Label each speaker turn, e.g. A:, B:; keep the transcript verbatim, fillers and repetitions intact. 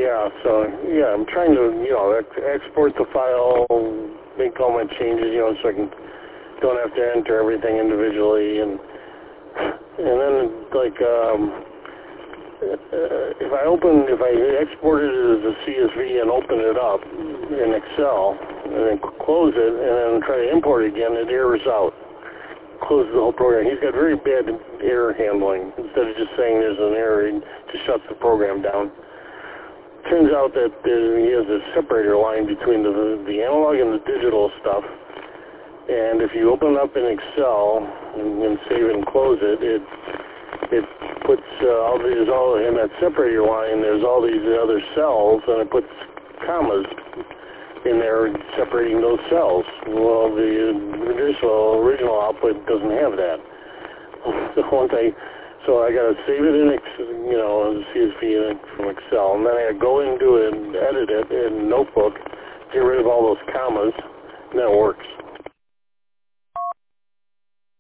A: Yeah, so, yeah, I'm trying to, you know, ex- export the file, make all my changes, you know, so I can, don't have to enter everything individually, and, and then, like, um, uh, if I open, if I export it as a C S V and open it up in Excel, and then close it, and then try to import it again, it errors out. Closes the whole program. He's got very bad error handling. Instead of just saying there's an error, he just shuts the program down. Turns out that there, he has a separator line between the, the analog and the digital stuff. And if you open it up in Excel and, and save and close it, it it puts uh, all these all in that separator line. There's all these other cells, and it puts commas in there separating those cells. Well, the traditional original output doesn't have that. So once I, so I got to save it in, you know, C S V in, from Excel, and then I go into it and edit it in Notebook, get rid of all those commas, and that works.